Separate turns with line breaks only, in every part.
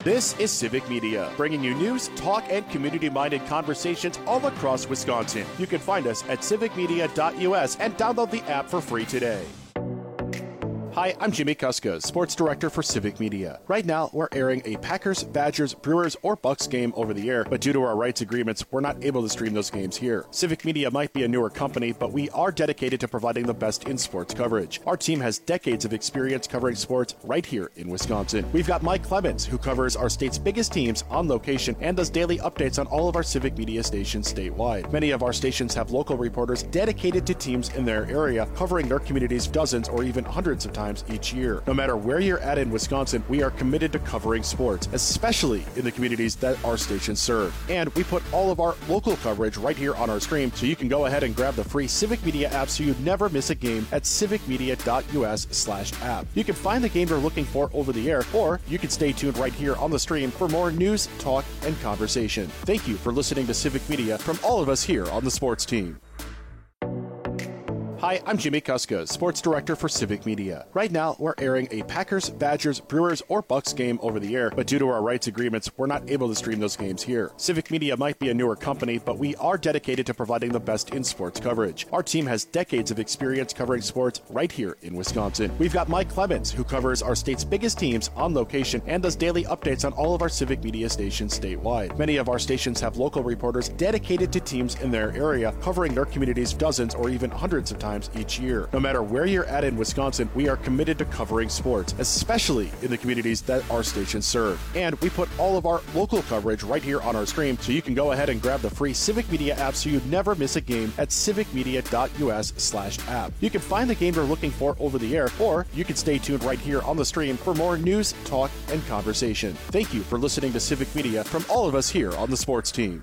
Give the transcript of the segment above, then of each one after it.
This is Civic Media, bringing you news, talk, and community-minded conversations all across Wisconsin. You can find us at civicmedia.us and download the app for free today. Hi, I'm Jimmy Kuska, Sports Director for Civic Media. Right now, we're airing a Packers, Badgers, Brewers, or Bucks game over the air, but due to our rights agreements, we're not able to stream those games here. Civic Media might be a newer company, but we are dedicated to providing the best in sports coverage. Our team has decades of experience covering sports right here in Wisconsin. We've got Mike Clemens, who covers our state's biggest teams on location and does daily updates on all of our Civic Media stations statewide. Many of our stations have local reporters dedicated to teams in their area, covering their communities dozens or even hundreds of times each year. No matter where you're at in Wisconsin, we are committed to covering sports, especially in the communities that our stations serve. And we put all of our local coverage right here on our stream, so you can go ahead and grab the free Civic Media app so you never miss a game at civicmedia.us/app. You can find the game you're looking for over the air, or you can stay tuned right here on the stream for more news, talk, and conversation. Thank you for listening to Civic Media from all of us here on the sports team. Hi, I'm Jimmy Kuska, Sports Director for Civic Media. Right now, we're airing a Packers, Badgers, Brewers, or Bucks game over the air, but due to our rights agreements, we're not able to stream those games here. Civic Media might be a newer company, but we are dedicated to providing the best in sports coverage. Our team has decades of experience covering sports right here in Wisconsin. We've got Mike Clemens, who covers our state's biggest teams on location and does daily updates on all of our Civic Media stations statewide. Many of our stations have local reporters dedicated to teams in their area, covering their communities dozens or even hundreds of times each year. No matter where you're at in Wisconsin, we are committed to covering sports, especially in the communities that our stations serve. And we put all of our local coverage right here on our stream, so you can go ahead and grab the free Civic Media app so you never miss a game at civicmedia.us/app. You can find the game you're looking for over the air, or you can stay tuned right here on the stream for more news, talk, and conversation. Thank you for listening to Civic Media from all of us here on the sports team.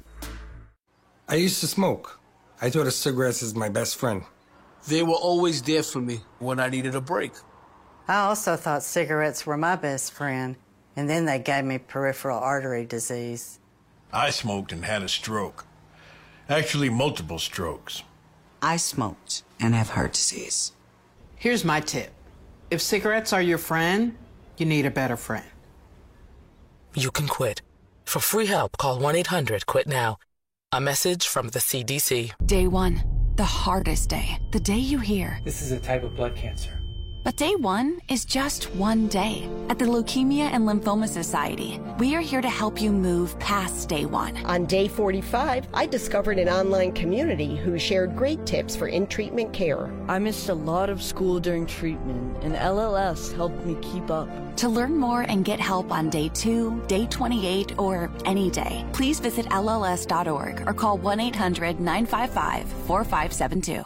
I used to smoke. I thought a cigarette is my best friend.
They were always there for me when I needed a break.
I also thought cigarettes were my best friend, and then they gave me peripheral artery disease.
I smoked and had a stroke. Actually, multiple strokes.
I smoked and have heart disease.
Here's my tip. If cigarettes are your friend, you need a better friend.
You can quit. For free help, call 1-800-QUIT-NOW. A message from the CDC.
Day one. The hardest day. The day you hear,
this is a type of blood cancer.
But day one is just one day. At the Leukemia and Lymphoma Society, we are here to help you move past day one.
On day 45, I discovered an online community who shared great tips for in-treatment care.
I missed a lot of school during treatment, and LLS helped me keep up.
To learn more and get help on day 2, day 28, or any day, please visit LLS.org or call 1-800-955-4572.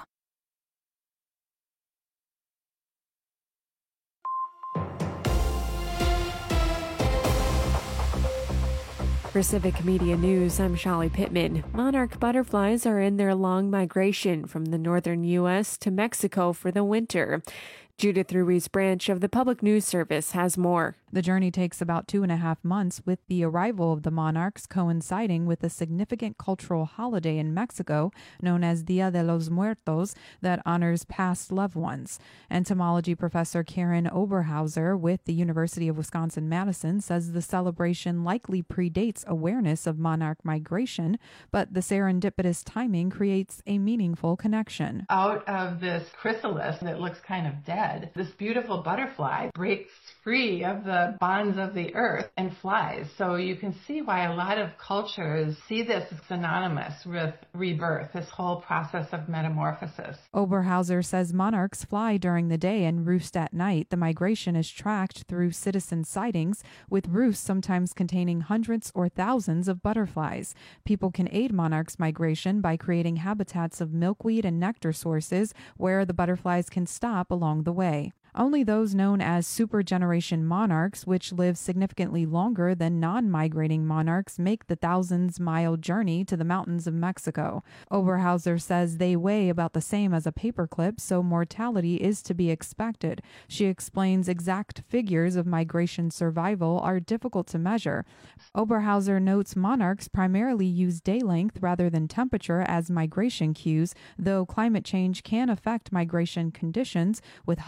For Civic Media News, I'm Sholly Pittman. Monarch butterflies are in their long migration from the northern U.S. to Mexico for the winter. Judith Ruiz Branch of the Public News Service has more.
The journey takes about 2.5 months, with the arrival of the monarchs coinciding with a significant cultural holiday in Mexico known as Dia de los Muertos that honors past loved ones. Entomology professor Karen Oberhauser with the University of Wisconsin-Madison says the celebration likely predates awareness of monarch migration, but the serendipitous timing creates a meaningful connection.
Out of this chrysalis that looks kind of dead, this beautiful butterfly breaks free of the bonds of the earth and flies. So you can see why a lot of cultures see this as synonymous with rebirth, this whole process of metamorphosis.
Oberhauser says monarchs fly during the day and roost at night. The migration is tracked through citizen sightings, with roosts sometimes containing hundreds or thousands of butterflies. People can aid monarchs' migration by creating habitats of milkweed and nectar sources where the butterflies can stop along the way. Only those known as supergeneration monarchs, which live significantly longer than non-migrating monarchs, make the thousands-mile journey to the mountains of Mexico. Oberhauser says they weigh about the same as a paperclip, so mortality is to be expected. She explains exact figures of migration survival are difficult to measure. Oberhauser notes monarchs primarily use day length rather than temperature as migration cues, though climate change can affect migration conditions, with hot and dry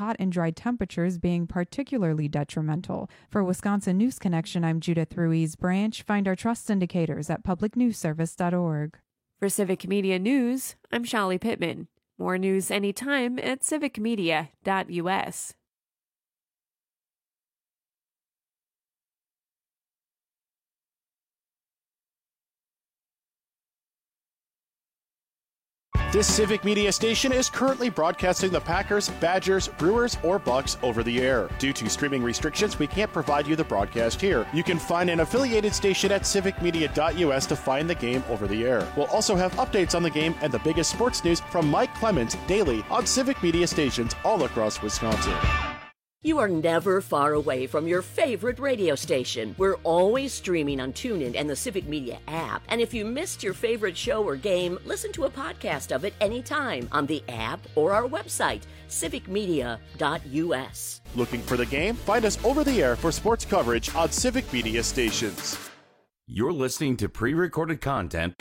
high temperatures being particularly detrimental. For Wisconsin News Connection, I'm Judith Ruiz Branch. Find our trust indicators at publicnewsservice.org.
For Civic Media News, I'm Shali Pittman. More news anytime at civicmedia.us.
This Civic Media station is currently broadcasting the Packers, Badgers, Brewers, or Bucks over the air. Due to streaming restrictions, we can't provide you the broadcast here. You can find an affiliated station at civicmedia.us to find the game over the air. We'll also have updates on the game and the biggest sports news from Mike Clemens daily on Civic Media stations all across Wisconsin.
You are never far away from your favorite radio station. We're always streaming on TuneIn and the Civic Media app. And if you missed your favorite show or game, listen to a podcast of it anytime on the app or our website, civicmedia.us.
Looking for the game? Find us over the air for sports coverage on Civic Media stations.
You're listening to pre-recorded content.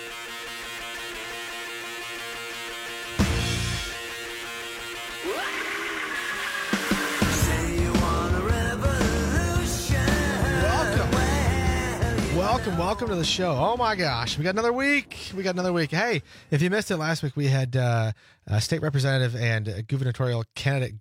Welcome to the show. Oh my gosh, we got another week. Hey, if you missed it last week, we had state representative and gubernatorial candidate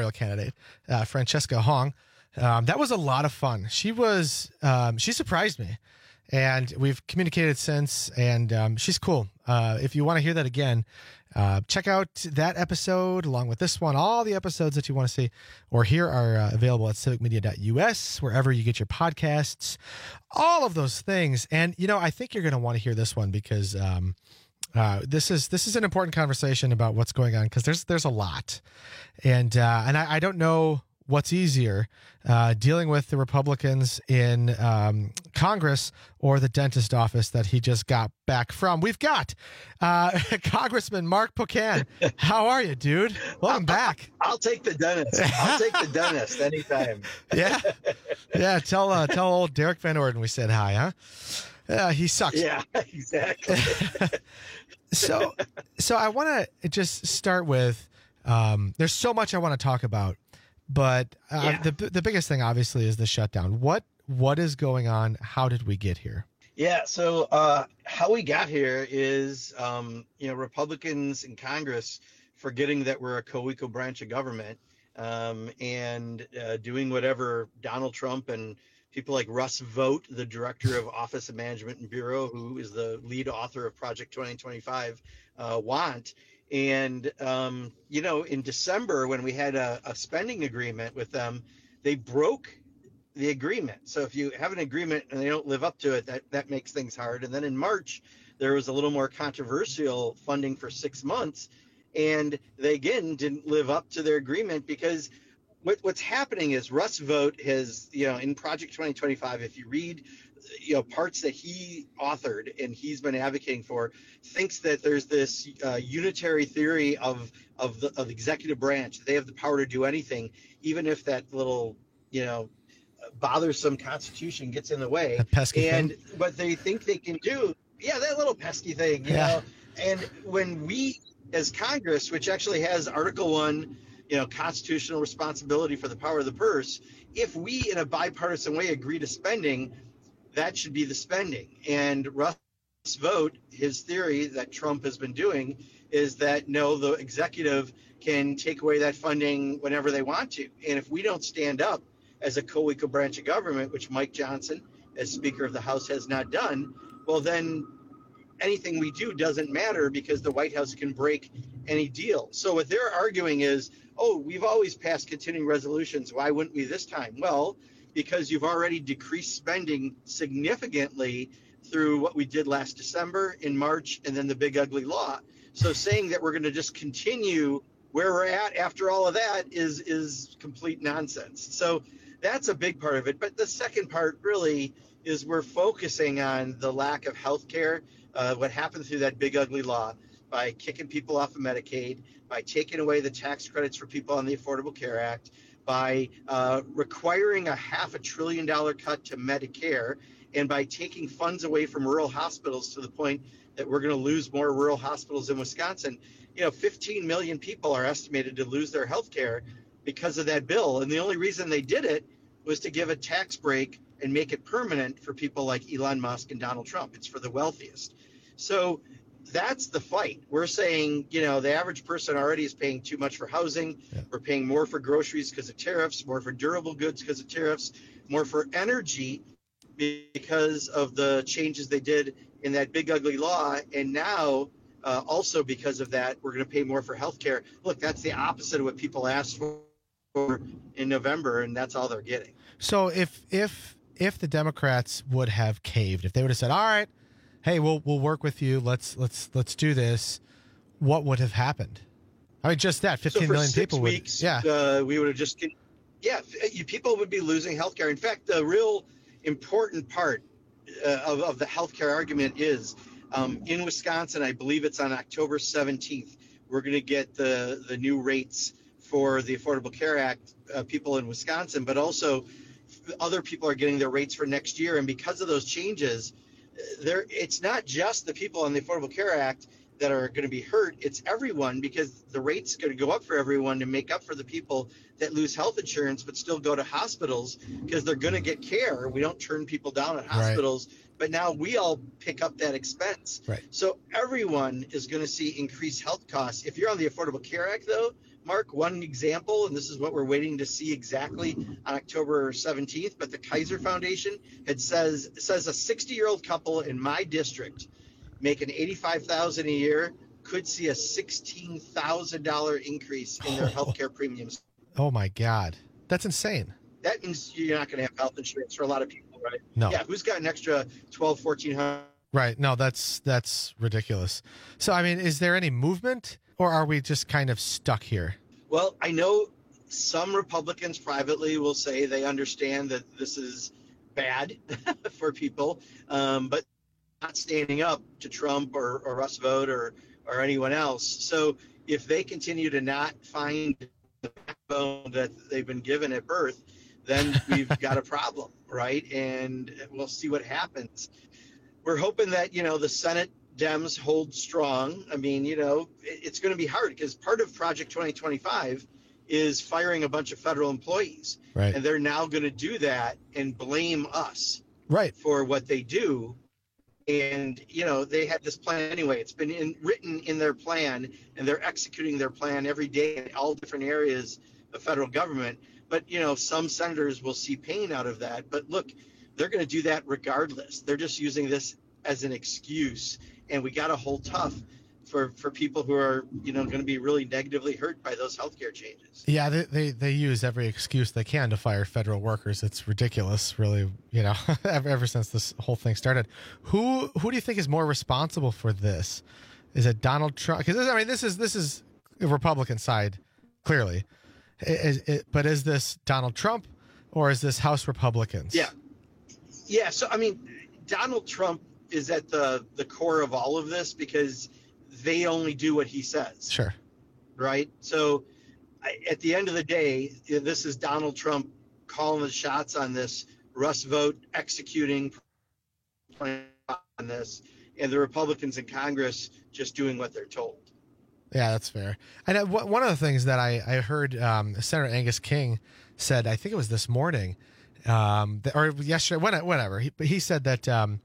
Francesca Hong. That was a lot of fun. She surprised me, and we've communicated since, and she's cool. If you want to hear that again, check out that episode along with this one. All the episodes that you want to see or hear are available at civicmedia.us, wherever you get your podcasts, all of those things. And, I think you're going to want to hear this one because this is an important conversation about what's going on, because there's a lot. And I don't know what's easier, dealing with the Republicans in Congress or the dentist office that he just got back from. We've got Congressman Mark Pocan. How are you, dude? Welcome back.
I'll take the dentist. Anytime.
Yeah. Tell old Derek Van Orden we said hi, huh? He sucks.
Yeah, exactly.
So I want to just start with, there's so much I want to talk about. But the biggest thing, obviously, is the shutdown. What is going on? How did we get here?
Yeah, so how we got here is, Republicans in Congress forgetting that we're a co-equal branch of government, and doing whatever Donald Trump and people like Russ Vought, the director of Office of Management and Bureau, who is the lead author of Project 2025, want. And, in December, when we had a spending agreement with them, they broke the agreement. So if you have an agreement and they don't live up to it, that makes things hard. And then in March, there was a little more controversial funding for 6 months. And they, again, didn't live up to their agreement, because what's happening is Russ Vought has, in Project 2025, if you read parts that he authored and he's been advocating for, thinks that there's this unitary theory of the executive branch. They have the power to do anything, even if that little, bothersome Constitution gets in the way.
That pesky thing.
What they think they can do, that little pesky thing, you know. And when we, as Congress, which actually has Article 1, constitutional responsibility for the power of the purse, if we, in a bipartisan way, agree to spending, that should be the spending. And Russ Vought, his theory that Trump has been doing is that, no, the executive can take away that funding whenever they want to. And if we don't stand up as a co-equal branch of government, which Mike Johnson, as Speaker of the House, has not done, well, then anything we do doesn't matter, because the White House can break any deal. So what they're arguing is, we've always passed continuing resolutions. Why wouldn't we this time? Well, because you've already decreased spending significantly through what we did last December, in March, and then the big ugly law. So saying that we're going to just continue where we're at after all of that is complete nonsense. So that's a big part of it. But the second part really is we're focusing on the lack of health care, what happened through that big ugly law, by kicking people off of Medicaid, by taking away the tax credits for people on the Affordable Care Act, by requiring a $500 billion cut to Medicare, and by taking funds away from rural hospitals to the point that we're going to lose more rural hospitals in Wisconsin. 15 million people are estimated to lose their health care because of that bill. And the only reason they did it was to give a tax break and make it permanent for people like Elon Musk and Donald Trump. It's for the wealthiest. So that's the fight. We're saying, the average person already is paying too much for housing. Yeah. We're paying more for groceries because of tariffs, more for durable goods because of tariffs, more for energy because of the changes they did in that big ugly law. And now also because of that, we're going to pay more for healthcare. Look, that's the opposite of what people asked for in November, and that's all they're getting.
So if the Democrats would have caved, if they would have said, all right, hey, we'll work with you, let's do this, what would have happened? I mean, just that 15 million people would.
Weeks, we would have just, people would be losing healthcare. In fact, the real important part of the healthcare argument is in Wisconsin, I believe it's on October 17th, we're going to get the new rates for the Affordable Care Act, people in Wisconsin, but also other people are getting their rates for next year. And because of those changes, it's not just the people on the Affordable Care Act that are going to be hurt. It's everyone, because the rate's going to go up for everyone to make up for the people that lose health insurance but still go to hospitals because they're going to get care. We don't turn people down at hospitals, but now we all pick up that expense.
Right.
So everyone is going to see increased health costs. If you're on the Affordable Care Act, though, Mark, one example, and this is what we're waiting to see exactly on October 17th, but the Kaiser Foundation says a 60-year-old couple in my district making $85,000 a year could see a $16,000 increase in their healthcare premiums.
Oh my God, that's insane.
That means you're not going to have health insurance for a lot of people, right?
No.
Yeah, who's got an extra $1,200-$1,400?
Right. No, that's ridiculous. So, I mean, is there any movement, or are we just kind of stuck here?
Well, I know some Republicans privately will say they understand that this is bad for people, but not standing up to Trump or Russ Vought or anyone else. So if they continue to not find the backbone that they've been given at birth, then we've got a problem, right? And we'll see what happens. We're hoping that, the Senate Dems hold strong. I mean, it's going to be hard because part of Project 2025 is firing a bunch of federal employees.
Right.
And they're now going to do that and blame us
for
what they do. And, they had this plan anyway. It's been written in their plan, and they're executing their plan every day in all different areas of federal government. But, some senators will see pain out of that. But look, they're going to do that regardless. They're just using this as an excuse. And we got to hold tough for people who are, going to be really negatively hurt by those healthcare changes.
Yeah, they use every excuse they can to fire federal workers. It's ridiculous, really, ever since this whole thing started. Who do you think is more responsible for this? Is it Donald Trump? Because, this is the Republican side, clearly. But is this Donald Trump, or is this House Republicans?
Yeah. So, Donald Trump is at the core of all of this because they only do what he says.
Sure.
Right. So at the end of the day, this is Donald Trump calling the shots on this, Russ Vought executing on this, and the Republicans in Congress just doing what they're told.
Yeah, that's fair. And one of the things that I heard Senator Angus King said, I think it was this morning, or yesterday, whatever. He said that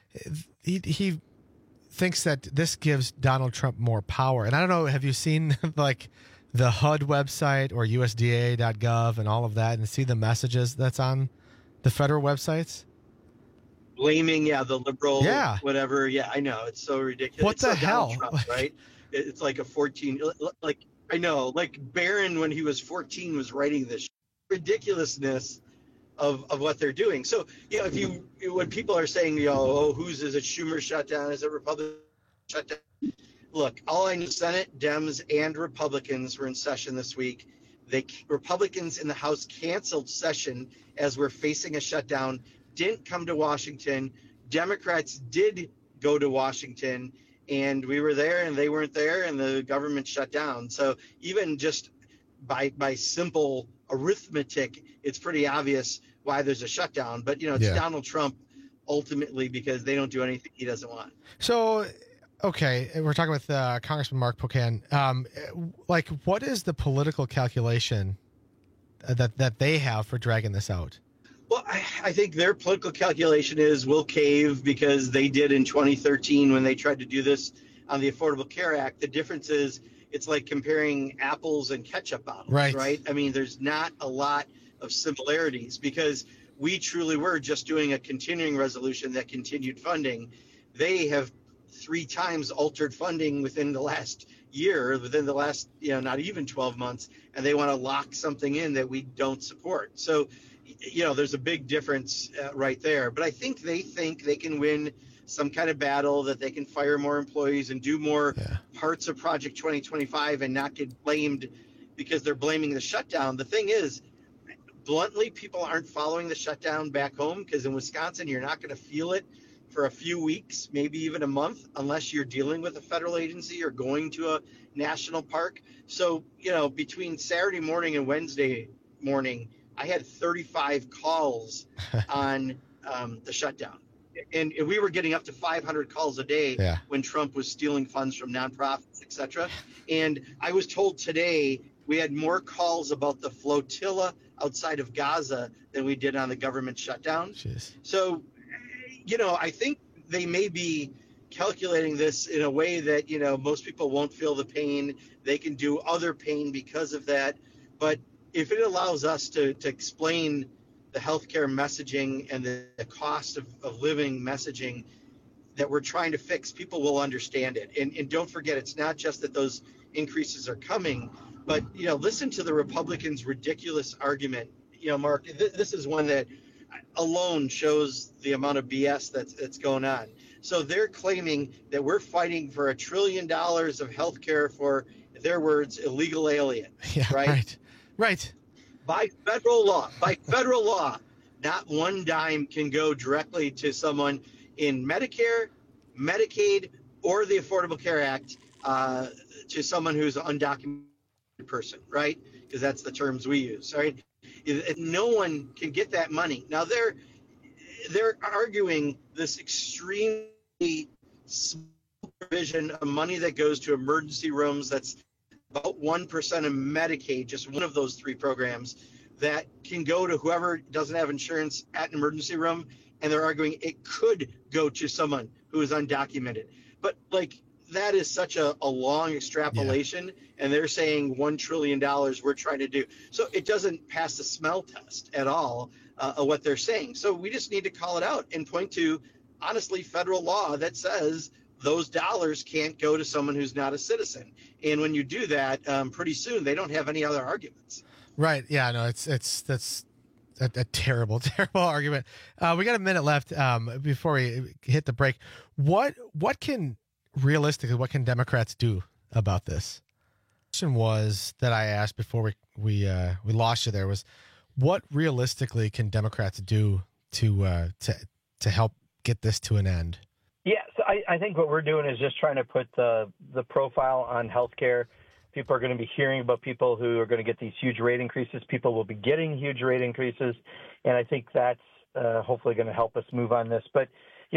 he thinks that this gives Donald Trump more power. And I don't know, have you seen like the HUD website or USDA.gov and all of that, and see the messages that's on the federal websites?
Blaming, the liberal, whatever. Yeah, I know. It's so ridiculous.
What the hell?
Trump, right? It's like a 14, I know, like Barron, when he was 14, was writing this ridiculousness of what they're doing. So, when people are saying, is it Schumer shutdown? Is it Republican shutdown? Look, all I know, Senate, Dems, and Republicans were in session this week. Republicans in the House canceled session as we're facing a shutdown, didn't come to Washington. Democrats did go to Washington, and we were there and they weren't there, and the government shut down. So even just by simple arithmetic, it's pretty obvious why there's a shutdown. But, it's Donald Trump ultimately, because they don't do anything he doesn't want.
So, okay, we're talking with Congressman Mark Pocan. What is the political calculation that they have for dragging this out?
Well, I think their political calculation is we'll cave because they did in 2013 when they tried to do this on the Affordable Care Act. The difference is it's like comparing apples and ketchup bottles, right? I mean, there's not a lot of similarities because we truly were just doing a continuing resolution that continued funding. They have 3 times altered funding within the last year, within the last, not even 12 months, and they want to lock something in that we don't support. So, there's a big difference right there. But I think they can win some kind of battle, that they can fire more employees and do more parts of Project 2025 and not get blamed because they're blaming the shutdown. The thing is, bluntly, people aren't following the shutdown back home because in Wisconsin, you're not going to feel it for a few weeks, maybe even a month, unless you're dealing with a federal agency or going to a national park. So, between Saturday morning and Wednesday morning, I had 35 calls on the shutdown. And we were getting up to 500 calls a day when Trump was stealing funds from nonprofits, et cetera. And I was told today we had more calls about the flotilla outside of Gaza than we did on the government shutdown.
Jeez.
So, I think they may be calculating this in a way that, most people won't feel the pain. They can do other pain because of that. But if it allows us to explain the healthcare messaging and the cost of living messaging that we're trying to fix, people will understand it. And don't forget, it's not just that those increases are coming, but, listen to the Republicans' ridiculous argument. Mark, this is one that alone shows the amount of BS that's going on. So they're claiming that we're fighting for $1 trillion of health care for, their words, illegal alien.
Right.
By federal law, not one dime can go directly to someone in Medicare, Medicaid, or the Affordable Care Act to someone who's an undocumented person, right? Because that's the terms we use, right? No one can get that money. Now they're arguing this extremely small provision of money that goes to emergency rooms. That's about 1% of Medicaid, just one of those 3 programs that can go to whoever doesn't have insurance at an emergency room. And they're arguing it could go to someone who is undocumented. But that is such a long extrapolation. And they're saying $1 trillion we're trying to do. So it doesn't pass the smell test at all of what they're saying. So we just need to call it out and point to, honestly, federal law that says those dollars can't go to someone who's not a citizen. And when you do that, pretty soon they don't have any other arguments.
Right. Yeah, no, that's a terrible, terrible argument. We got a minute left before we hit the break. What can Democrats do about this? The question was that I asked before we lost you there was, what realistically can Democrats do to help get this to an end?
Yeah, so I think what we're doing is just trying to put the profile on healthcare. People are going to be hearing about people who are going to get these huge rate increases. People will be getting huge rate increases, and I think that's hopefully going to help us move on this. But,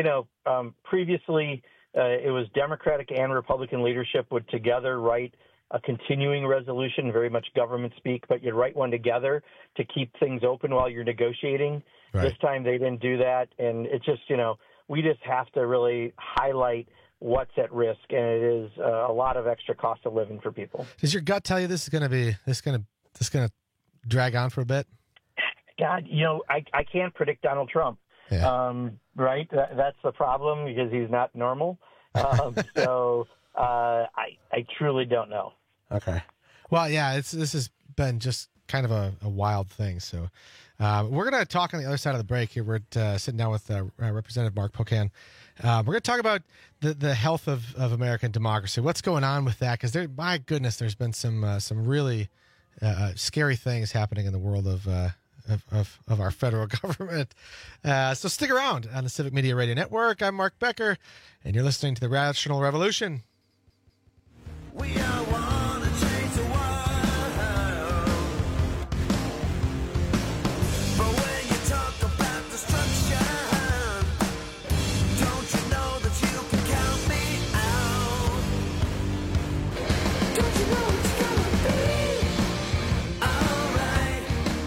previously it was Democratic and Republican leadership would together write a continuing resolution, very much government speak, but you'd write one together to keep things open while you're negotiating. Right. This time they didn't do that, and it's just, we just have to really highlight what's at risk, and it is a lot of extra cost of living for people.
Does your gut tell you this is going to drag on for a bit?
God, I can't predict Donald Trump. Yeah. Right? That's the problem because he's not normal. So I truly don't know.
Okay. Well, yeah, this has been just kind of a wild thing. So we're going to talk on the other side of the break here. We're sitting down with Representative Mark Pocan. We're going to talk about the health of American democracy. What's going on with that? Because my goodness, there's been some really scary things happening in the world of our federal government. So stick around on the Civic Media Radio Network. I'm Mark Becker, and you're listening to The Rational Revolution.
We are one to change the world. But when you talk about destruction, don't you know that you can count me out? Don't you know it's gonna be alright?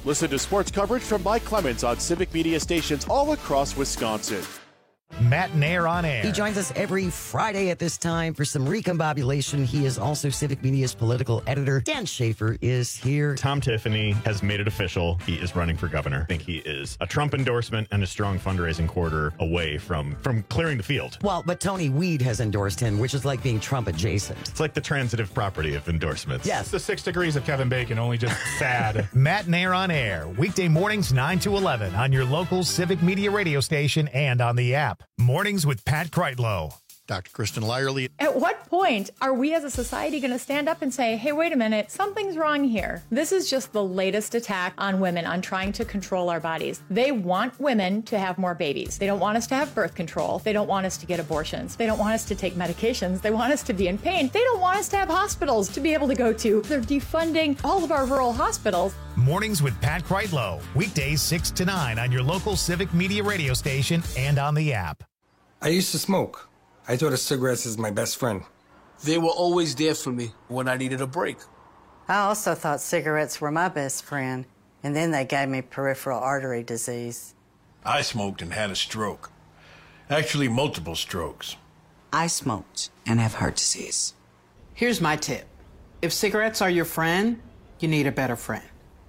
Listen to sports coverage from Mike Clemens on Civic Media stations all across Wisconsin.
Matt Nair on air.
He joins us every Friday at this time for some recombobulation. He is also Civic Media's political editor. Dan Schaefer is here.
Tom Tiffany has made it official. He is running for governor. I think he is a Trump endorsement and a strong fundraising quarter away from clearing the field.
Well, but Tony Weed has endorsed him, which is like being Trump adjacent.
It's like the transitive property of endorsements.
Yes.
The 6 degrees of Kevin Bacon, only just sad.
Matt Nair on air. Weekday mornings 9 to 11 on your local Civic Media radio station and on the app. Mornings with Pat Kreitlow.
Dr. Kristen Lyerly.
At what point are we as a society going to stand up and say, hey, wait a minute, something's wrong here? This is just the latest attack on women, on trying to control our bodies. They want women to have more babies. They don't want us to have birth control. They don't want us to get abortions. They don't want us to take medications. They want us to be in pain. They don't want us to have hospitals to be able to go to. They're defunding all of our rural hospitals.
Mornings with Pat Kreitlow. Weekdays 6 to 9 on your local Civic Media radio station and on the app.
I used to smoke. I thought of cigarettes as my best friend.
They were always there for me when I needed a break.
I also thought cigarettes were my best friend, and then they gave me peripheral artery disease.
I smoked and had a stroke. Actually, multiple strokes.
I smoked and have heart disease.
Here's my tip. If cigarettes are your friend, you need a better friend.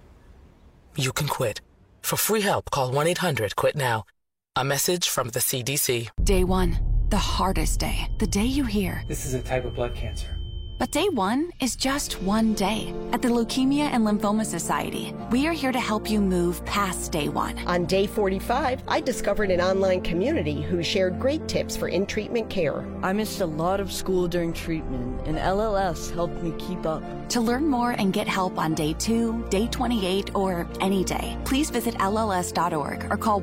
You can quit. For free help, call 1-800-QUIT-NOW. A message from the CDC.
Day 1, the hardest day. The day you hear,
this is a type of blood cancer.
But day 1 is just one day. At the Leukemia and Lymphoma Society, we are here to help you move past day 1.
On day 45, I discovered an online community who shared great tips for in-treatment care.
I missed a lot of school during treatment, and LLS helped me keep up.
To learn more and get help on day 2, day 28, or any day, please visit LLS.org or call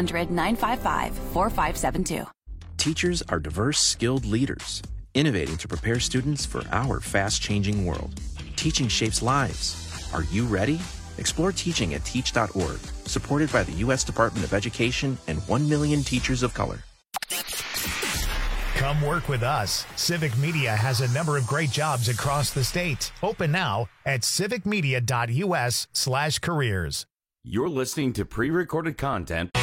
1-800-955-4572.
Teachers are diverse, skilled leaders, innovating to prepare students for our fast-changing world. Teaching shapes lives. Are you ready? Explore teaching at teach.org, supported by the U.S. Department of Education and 1 million teachers of color.
Come work with us. Civic Media has a number of great jobs across the state. Open now at civicmedia.us/careers.
You're listening to pre-recorded content.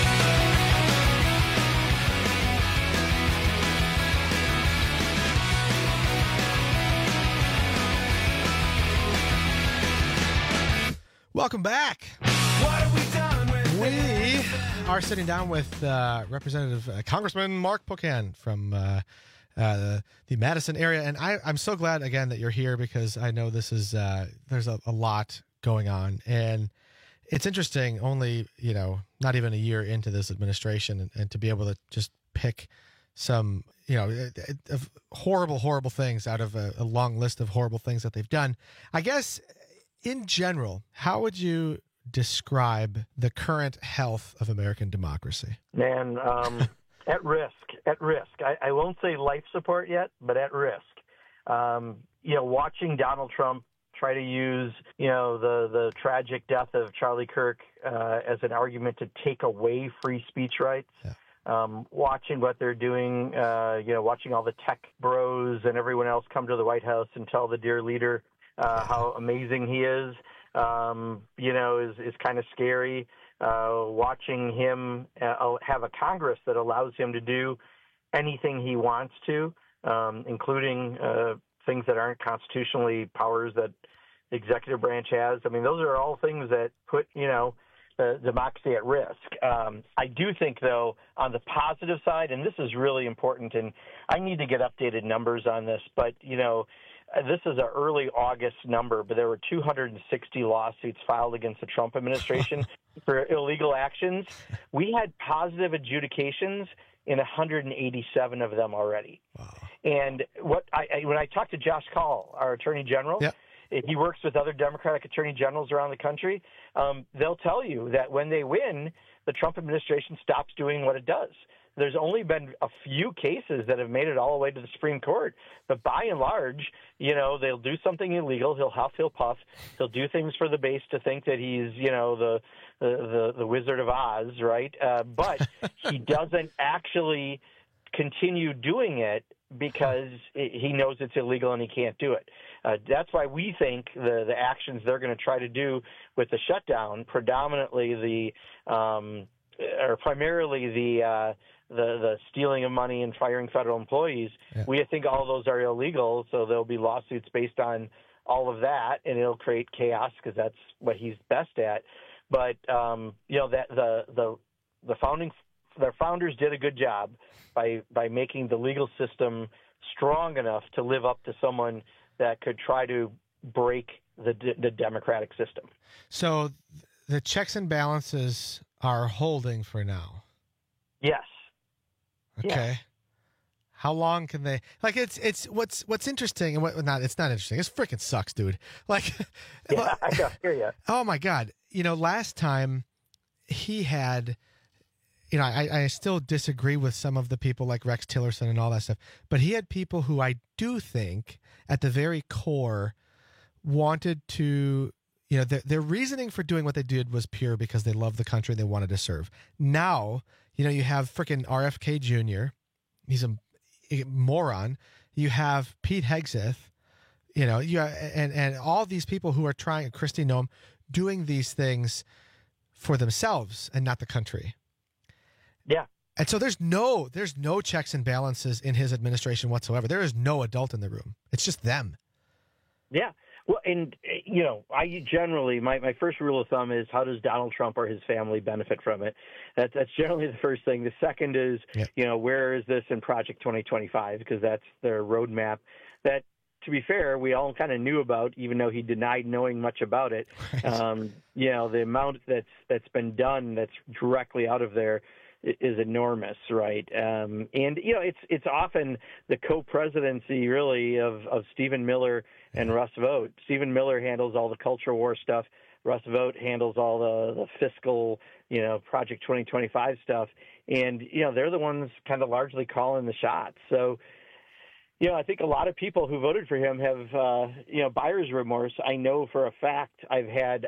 Welcome back.
What have we done with
We are sitting down with Representative Congressman Mark Pocan from the Madison area, and I'm so glad again that you're here because I know this is there's a lot going on, and it's interesting. Only not even a year into this administration, and to be able to just pick some of horrible things out of a long list of horrible things that they've done. I guess. In general, how would you describe the current health of American democracy?
Man, at risk. I won't say life support yet, but at risk. Watching Donald Trump try to use, the tragic death of Charlie Kirk as an argument to take away free speech rights. Yeah. Watching what they're doing, watching all the tech bros and everyone else come to the White House and tell the dear leader how amazing he is, is kind of scary. Watching him have a Congress that allows him to do anything he wants to, including things that aren't constitutionally powers that the executive branch has. I mean, those are all things that put, democracy at risk. I do think, though, on the positive side, and this is really important, and I need to get updated numbers on this, but, this is an early August number, but there were 260 lawsuits filed against the Trump administration for illegal actions. We had positive adjudications in 187 of them already. Wow. And when I talked to Josh Kaul, our Attorney General, he works with other Democratic Attorney Generals around the country. They'll tell you that when they win, the Trump administration stops doing what it does. There's only been a few cases that have made it all the way to the Supreme Court. But by and large, they'll do something illegal. He'll huff, he'll puff. He'll do things for the base to think that he's, the Wizard of Oz, right? But he doesn't actually continue doing it because he knows it's illegal and he can't do it. That's why we think the actions they're going to try to do with the shutdown, primarily the stealing of money and firing federal employees, we think all those are illegal, so there'll be lawsuits based on all of that, and it'll create chaos because that's what he's best at. But the founders did a good job by making the legal system strong enough to live up to someone that could try to break the democratic system. So
the checks and balances are holding for now.
Yes.
Okay.
Yeah.
How long can they? Like, it's what's interesting and what not? It's not interesting. It freaking sucks, dude. Like,
yeah, I hear you.
Oh my God! Last time he had, I still disagree with some of the people like Rex Tillerson and all that stuff, but he had people who I do think at the very core wanted to. Their reasoning for doing what they did was pure because they love the country they wanted to serve. Now, you have freaking RFK Jr. He's a moron. You have Pete Hegseth, and all these people who are trying, Kristi Noem, doing these things for themselves and not the country.
Yeah.
And so there's no checks and balances in his administration whatsoever. There is no adult in the room. It's just them.
Yeah. Well, and, I generally, my first rule of thumb is how does Donald Trump or his family benefit from it? That's generally the first thing. The second is, where is this in Project 2025? Because that's their roadmap that, to be fair, we all kind of knew about, even though he denied knowing much about it. Right. The amount that's been done that's directly out of there is enormous, right? And it's often the co-presidency, really, of Stephen Miller and Russ Vought. Stephen Miller handles all the culture war stuff. Russ Vought handles all the fiscal, Project 2025 stuff. And, they're the ones kind of largely calling the shots. So, I think a lot of people who voted for him have, buyer's remorse. I know for a fact I've had,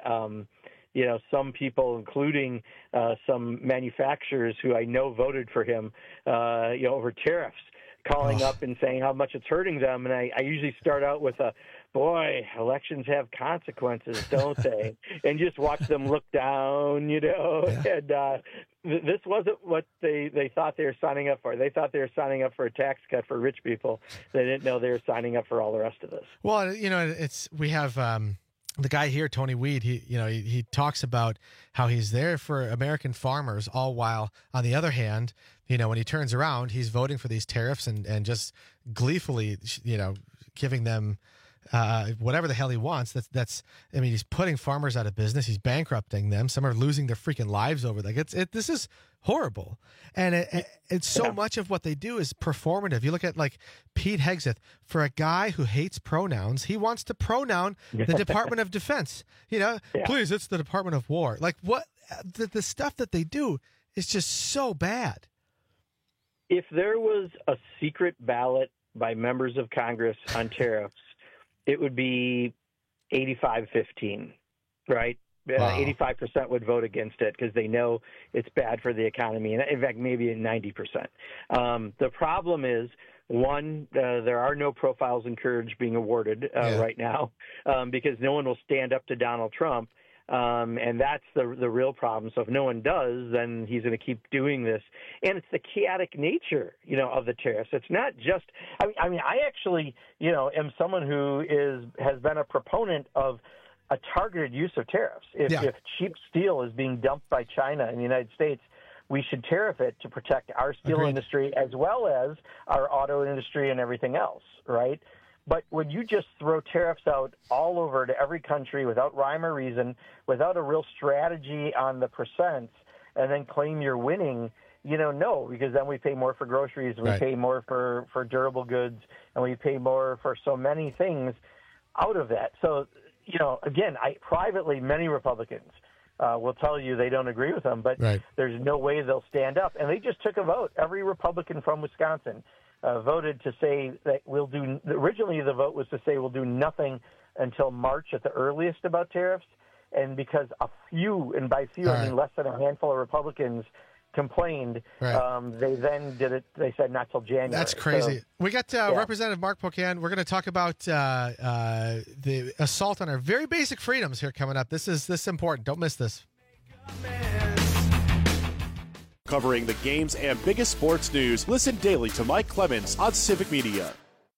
some people, including some manufacturers who I know voted for him, over tariffs, calling up and saying how much it's hurting them. And I usually start out with boy, elections have consequences, don't they? And just watch them look down, And this wasn't what they thought they were signing up for. They thought they were signing up for a tax cut for rich people. They didn't know they were signing up for all the rest of this.
Well, we have the guy here, Tony Weed. He talks about how he's there for American farmers, all while on the other hand, when he turns around, he's voting for these tariffs and just gleefully, giving them whatever the hell he wants. He's putting farmers out of business. He's bankrupting them. Some are losing their freaking lives over that. This is horrible. And it's so much of what they do is performative. You look at like Pete Hegseth, for a guy who hates pronouns, he wants to pronoun the Department of Defense. Please, it's the Department of War. Like what the stuff that they do is just so bad.
If there was a secret ballot by members of Congress on tariffs, it would be 85-15, right? Wow. 85% would vote against it because they know it's bad for the economy. And in fact, maybe 90%. The problem is, one, there are no profiles in courage being awarded right now because no one will stand up to Donald Trump. And that's the real problem. So if no one does, then he's going to keep doing this. And it's the chaotic nature, of the tariffs. It's not just, I actually, am someone who has been a proponent of a targeted use of tariffs. If cheap steel is being dumped by China in the United States, we should tariff it to protect our steel industry as well as our auto industry and everything else, right? But when you just throw tariffs out all over to every country without rhyme or reason, without a real strategy on the percents, and then claim you're winning, no, because then we pay more for groceries, we pay more for durable goods, and we pay more for so many things out of that. So, again, privately, many Republicans will tell you they don't agree with them, but there's no way they'll stand up. And they just took a vote. Every Republican from Wisconsin voted to say that originally the vote was to say we'll do nothing until March at the earliest about tariffs. And because a few, and by few I mean less than a handful of Republicans complained,
Right.
they then did it. They said not till January.
That's crazy.
So,
We got Representative Mark Pocan. We're going to talk about the assault on our very basic freedoms here coming up. This is important. Don't miss this.
Covering the games and biggest sports news, listen daily to Mike Clemens on Civic Media.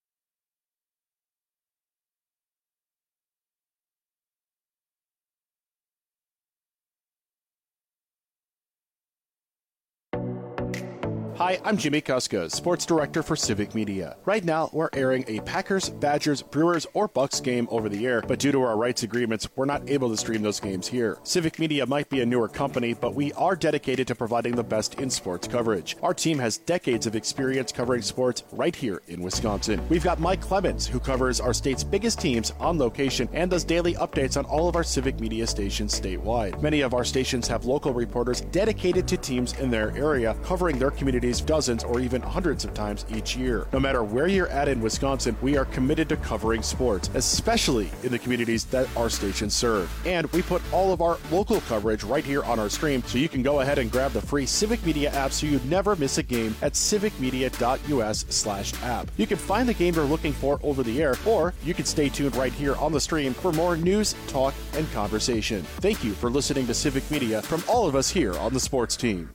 Hi, I'm Jimmy Kuska, Sports Director for Civic Media. Right now, we're airing a Packers, Badgers, Brewers, or Bucks game over the air, but due to our rights agreements, we're not able to stream those games here. Civic Media might be a newer company, but we are dedicated to providing the best in sports coverage. Our team has decades of experience covering sports right here in Wisconsin. We've got Mike Clemens, who covers our state's biggest teams on location and does daily updates on all of our Civic Media stations statewide. Many of our stations have local reporters dedicated to teams in their area, covering their communities dozens or even hundreds of times each year. No matter where you're at in Wisconsin, we are committed to covering sports, especially in the communities that our stations serve. And we put all of our local coverage right here on our stream, so you can go ahead and grab the free Civic Media app so you never miss a game at civicmedia.us/app. You can find the game you're looking for over the air, or you can stay tuned right here on the stream for more news, talk, and conversation. Thank you for listening to Civic Media from all of us here on the sports team.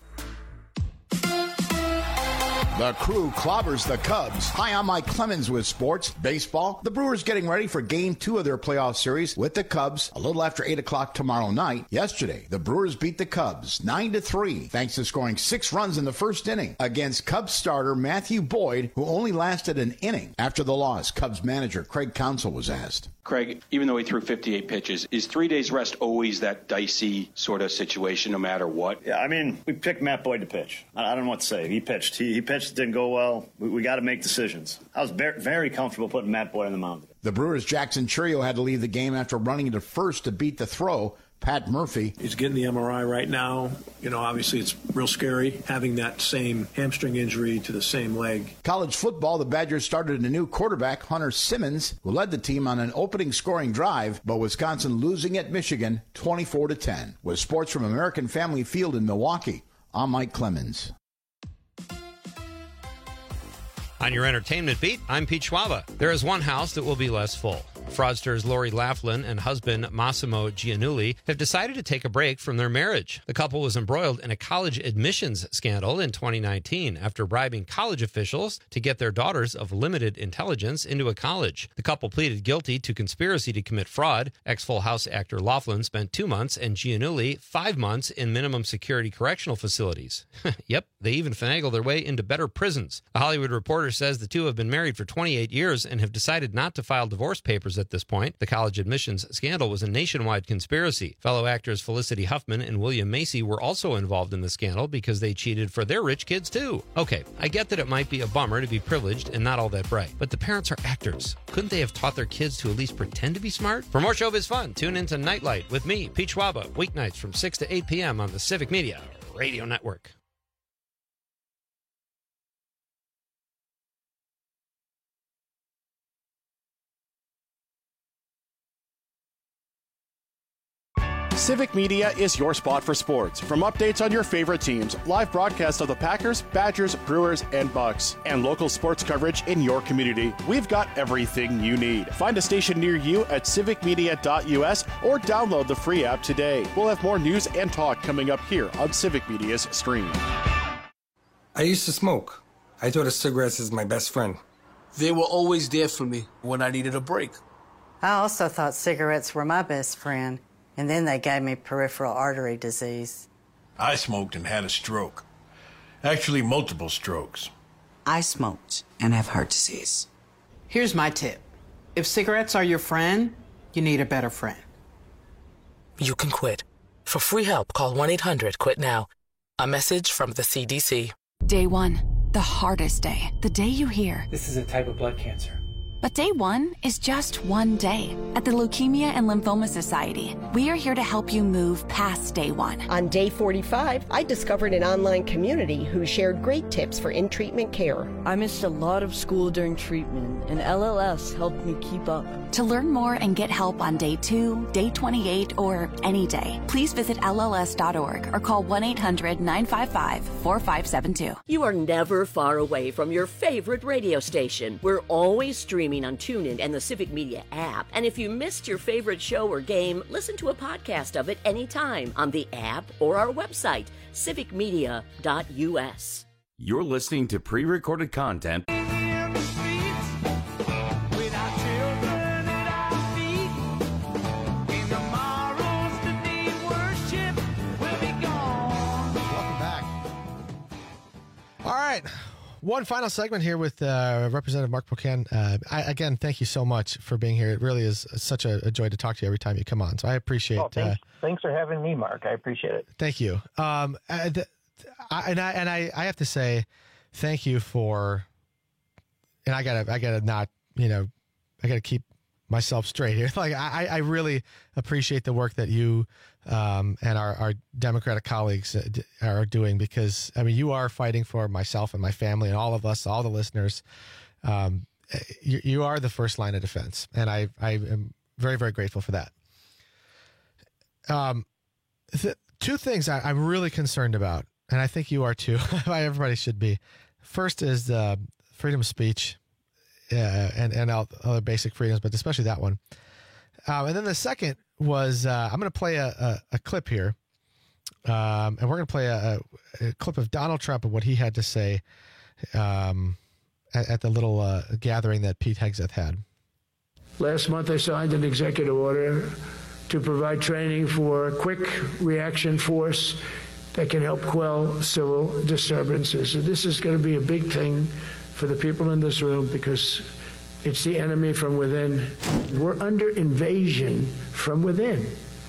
The Crew clobbers the Cubs. Hi, I'm Mike Clemens with sports. Baseball. The Brewers getting ready for Game 2 of their playoff series with the Cubs a little after 8 o'clock tomorrow night. Yesterday, the Brewers beat the Cubs 9-3 thanks to scoring 6 runs in the first inning against Cubs starter Matthew Boyd, who only lasted an inning. After the loss, Cubs manager Craig Counsell was asked.
Craig, even though he threw 58 pitches, is 3 days rest always that dicey sort of situation no matter what?
Yeah, I mean, we picked Matt Boyd to pitch. I don't know what to say. He pitched. He pitched, didn't go well. We got to make decisions. I was very comfortable putting Matt Boyd on the mound.
The Brewers' Jackson Churio had to leave the game after running into first to beat the throw. Pat Murphy.
He's getting the MRI right now. You know, obviously it's real scary having that same hamstring injury to the same leg.
College football, the Badgers started a new quarterback, Hunter Simmons, who led the team on an opening scoring drive, but Wisconsin losing at Michigan 24-10. With sports from American Family Field in Milwaukee, I'm Mike Clemens.
On your entertainment beat, I'm Pete Schwaba. There is one house that will be less full. Fraudsters Lori Laughlin and husband Massimo Giannulli have decided to take a break from their marriage. The couple was embroiled in a college admissions scandal in 2019 after bribing college officials to get their daughters of limited intelligence into a college. The couple pleaded guilty to conspiracy to commit fraud. Ex-Full House actor Laughlin spent 2 months and Giannulli 5 months in minimum security correctional facilities. Yep, they even finagled their way into better prisons. The Hollywood Reporter says the two have been married for 28 years and have decided not to file divorce papers at this point. The college admissions scandal was a nationwide conspiracy. Fellow actors Felicity Huffman and William Macy were also involved in the scandal because they cheated for their rich kids too. Okay, I get that it might be a bummer to be privileged and not all that bright, but the parents are actors. Couldn't they have taught their kids to at least pretend to be smart? For more showbiz fun, tune into Nightlight with me, Pete Schwaba, weeknights from 6 to 8 p.m. on the Civic Media Radio Network.
Civic Media is your spot for sports. From updates on your favorite teams, live broadcasts of the Packers, Badgers, Brewers, and Bucks, and local sports coverage in your community, we've got everything you need. Find a station near you at civicmedia.us or download the free app today. We'll have more news and talk coming up here on Civic Media's stream.
I used to smoke. I thought of cigarettes as my best friend.
They were always there for me when I needed a break.
I also thought cigarettes were my best friend. And then they gave me peripheral artery disease.
I smoked and had a stroke. Actually, multiple strokes.
I smoked and have heart disease.
Here's my tip. If cigarettes are your friend, you need a better friend.
You can quit. For free help, call 1-800-QUIT-NOW. A message from the CDC.
Day 1, the hardest day. The day you hear,
this is a type of blood cancer.
But day one is just one day. At the Leukemia and Lymphoma Society, we are here to help you move past day one.
On day 45, I discovered an online community who shared great tips for in-treatment care.
I missed a lot of school during treatment, and LLS helped me keep up.
To learn more and get help on day 2, day 28, or any day, please visit LLS.org or call 1-800-955-4572.
You are never far away from your favorite radio station. We're always streaming on TuneIn and the Civic Media app. And if you missed your favorite show or game, listen to a podcast of it anytime on the app or our website, civicmedia.us.
You're listening to pre-recorded content
All right. One final segment here with Representative Mark Pocan. Again, thank you so much for being here. It really is such a joy to talk to you every time you come on. So I appreciate it.
Thanks for having me, Mark. I appreciate it.
Thank you. I have to say thank you for, and I gotta not, I gotta keep myself straight here. Like I really appreciate the work that you and our Democratic colleagues are doing, because you are fighting for myself and my family and all of us, all the listeners. You are the first line of defense, and I am very, very grateful for that. Two things I'm really concerned about, and I think you are too. Everybody should be. First is freedom of speech. And other basic freedoms, but especially that one. And then the second was I'm going to play a clip here, and we're going to play a clip of Donald Trump and what he had to say at the little gathering that Pete Hegseth had.
Last month, I signed an executive order to provide training for a quick reaction force that can help quell civil disturbances. So this is going to be a big thing for the people in this room, because it's the enemy from within. We're under invasion from within.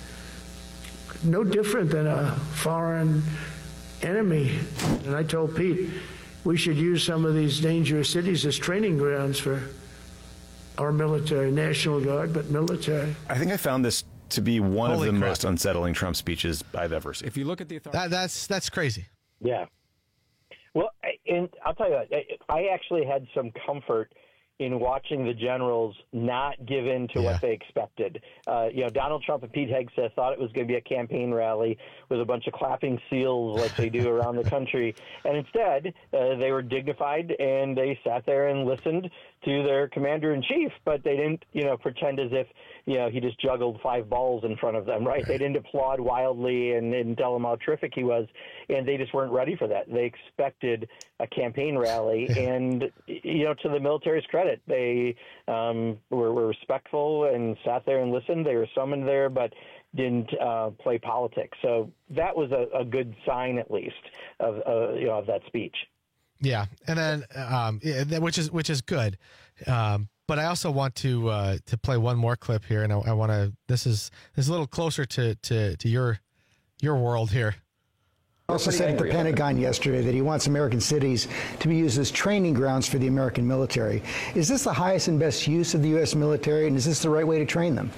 No different than a foreign enemy. And I told Pete, we should use some of these dangerous cities as training grounds for our military, National Guard, but military.
I think I found this to be one of the most unsettling Trump speeches I've ever seen.
If you look at the
that's crazy.
Yeah. Well, and I'll tell you what, I actually had some comfort in watching the generals not give in to what they expected. Donald Trump and Pete Hegseth thought it was going to be a campaign rally with a bunch of clapping seals like they do around the country. And instead, they were dignified, and they sat there and listened to their commander-in-chief, but they didn't, pretend as if, he just juggled 5 balls in front of them, right? They didn't applaud wildly and tell him how terrific he was, and they just weren't ready for that. They expected a campaign rally, and, to the military's credit, they were respectful and sat there and listened. They were summoned there, but didn't play politics. So that was a good sign, at least, of that speech. Yeah, and then which is good. But I also want to play one more clip here, and I want to. This is a little closer to your world here.
Also said at the Pentagon yesterday that he wants American cities to be used as training grounds for the American military. Is this the highest and best use of the U.S. military, and is this the right way to train them?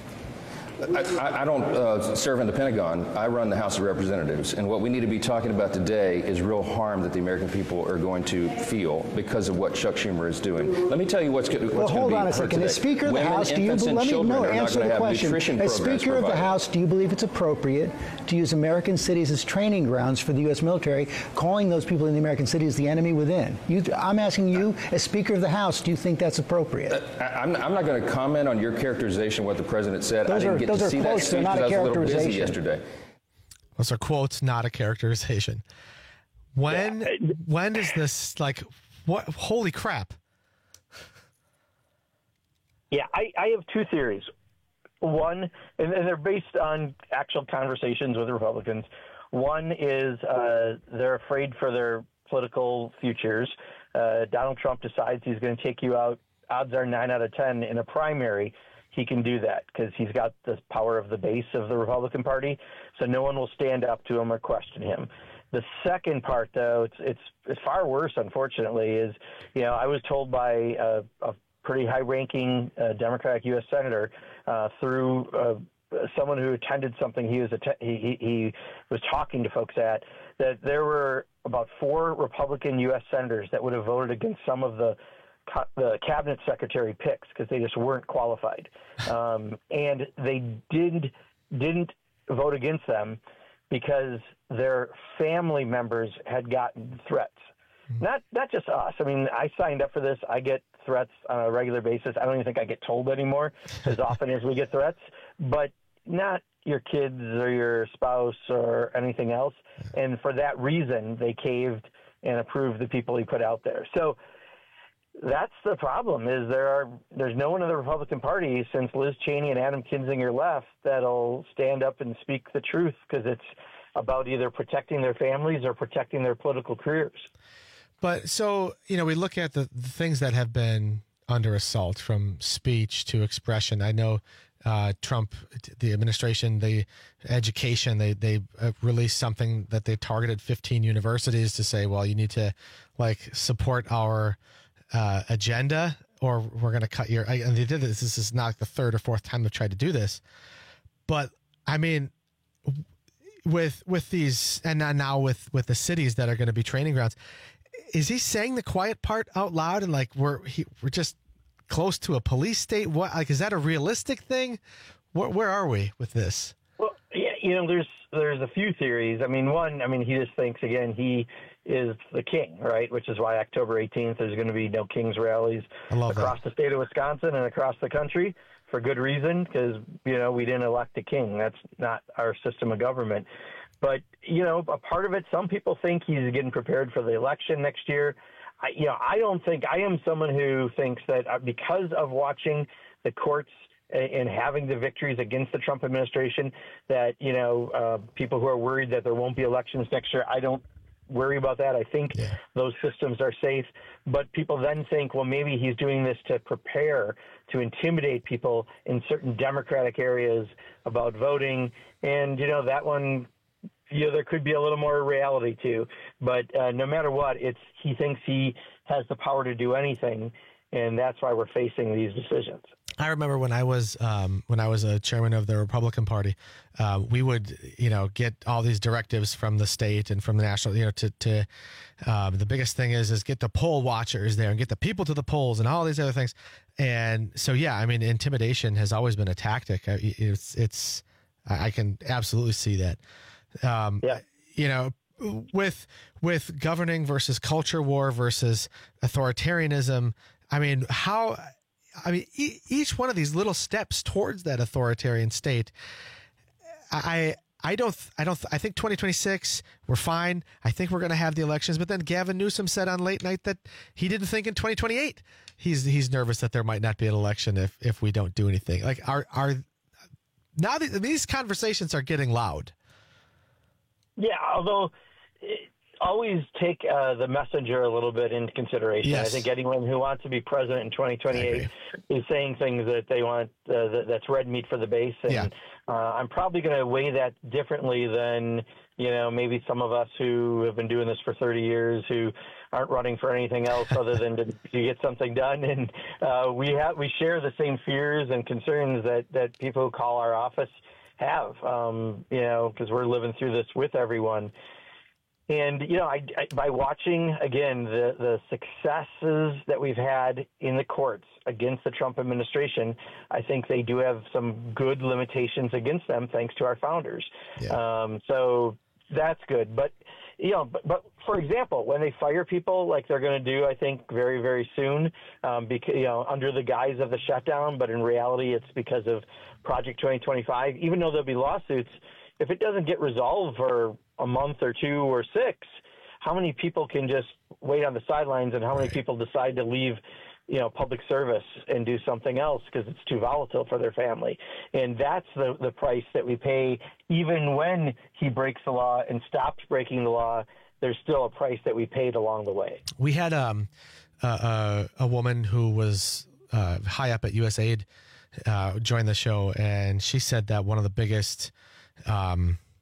I don't serve in the Pentagon. I run the House of Representatives. And what we need to be talking about today is real harm that the American people are going to feel because of what Chuck Schumer is doing. Let me tell you what's going to be.
Well, hold on a second. As Speaker of the House, do you answer the question? As Speaker of the House, do you believe it's appropriate to use American cities as training grounds for the U.S. military, calling those people in the American cities the enemy within? I'm asking you, as Speaker of the House, do you think that's appropriate?
I'm not going to comment on your characterization of what the president said. I didn't get
those
to
are
see
quotes,
that
they're not a characterization.
Busy yesterday.
Those are quotes, not a characterization. When is this, like, what? Holy crap.
Yeah, I have 2 theories. One, and they're based on actual conversations with Republicans. One is they're afraid for their political futures. Donald Trump decides he's going to take you out. Odds are 9 out of 10 in a primary. He can do that because he's got the power of the base of the Republican Party, so no one will stand up to him or question him. The second part, though, it's far worse, unfortunately, is, I was told by a pretty high-ranking Democratic U.S. senator through someone who attended something he was talking to folks at, that there were about 4 Republican U.S. senators that would have voted against some of the cabinet secretary picks because they just weren't qualified, and they didn't vote against them because their family members had gotten threats. Not just us. I mean, I signed up for this. I get threats on a regular basis. I don't even think I get told anymore as often as we get threats, but not your kids or your spouse or anything else. And for that reason, they caved and approved the people he put out there. So that's the problem, is there's no one in the Republican Party since Liz Cheney and Adam Kinzinger left that'll stand up and speak the truth, because it's about either protecting their families or protecting their political careers.
But so, we look at the things that have been under assault, from speech to expression. I know Trump, the administration, the education, they released something that they targeted 15 universities to say, well, you need to support our agenda, or we're going to cut your. And they did this. This is not the 3rd or 4th time they've tried to do this. But I mean, with these, and now with the cities that are going to be training grounds, is he saying the quiet part out loud, and we're just close to a police state? What, is that a realistic thing? Where are we with this?
Well, yeah, there's a few theories. I mean, he just thinks, again, he is the king, right? Which is why October 18th there's going to be no King's rallies across the state of Wisconsin and across the country, for good reason, because we didn't elect a king. That's not our system of government. But, a part of it, some people think he's getting prepared for the election next year. I don't think, I am someone who thinks that because of watching the courts and having the victories against the Trump administration, that, people who are worried that there won't be elections next year, I don't worry about that. I think those systems are safe. But people then think, well, maybe he's doing this to prepare to intimidate people in certain Democratic areas about voting. And, that one, there could be a little more reality to, but no matter what, he thinks he has the power to do anything, and that's why we're facing these decisions.
I remember when I was a chairman of the Republican Party, we would get all these directives from the state and from the national. The biggest thing is get the poll watchers there and get the people to the polls and all these other things. And so intimidation has always been a tactic. I can absolutely see that. With governing versus culture war versus authoritarianism. Each one of these little steps towards that authoritarian state. I think 2026 we're fine. I think we're going to have the elections. But then Gavin Newsom said on late night that he didn't think in 2028 he's nervous that there might not be an election if we don't do anything. Now these conversations are getting loud. Yeah, although always take the messenger a little bit into consideration. Yes. I think anyone who wants to be president in 2028 is saying things that they want, that's red meat for the base. And I'm probably going to weigh that differently than, maybe some of us who have been doing this for 30 years who aren't running for anything else other than to get something done. And we share the same fears and concerns that people who call our office have, because we're living through this with everyone. And, by watching, again, the successes that we've had in the courts against the Trump administration, I think they do have some good limitations against them, thanks to our founders. Yeah. So that's good. But, but for example, when they fire people like they're going to do, I think, very, very soon, because, under the guise of the shutdown, but in reality it's because of Project 2025, even though there'll be lawsuits, if it doesn't get resolved for a month or 2 or 6, how many people can just wait on the sidelines, and how many people decide to leave, public service and do something else because it's too volatile for their family? And that's the price that we pay. Even when he breaks the law and stops breaking the law, there's still a price that we paid along the way. We had a woman who was high up at USAID join the show, and she said that one of the biggest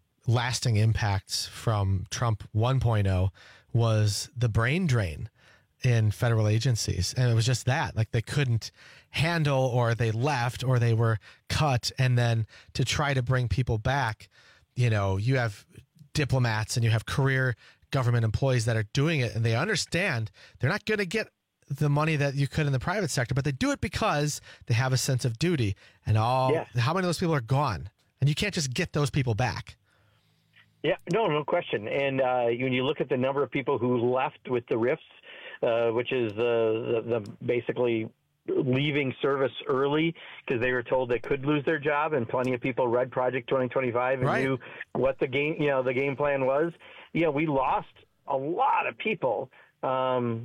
lasting impacts from Trump 1.0 was the brain drain. in federal agencies. And it was just that, like they couldn't handle, or they left, or they were cut. And then to try to bring people back, you know, you have diplomats and you have career government employees that are doing it, and they understand they're not going to get the money that you could in the private sector, but they do it because they have a sense of duty. And how many of those people are gone? And you can't just get those people back.
Yeah, no question. And when you look at the number of people who left with the RIFs, which is the basically leaving service early because they were told they could lose their job, and plenty of people read Project 2025 and knew what the game plan was. We lost a lot of people, and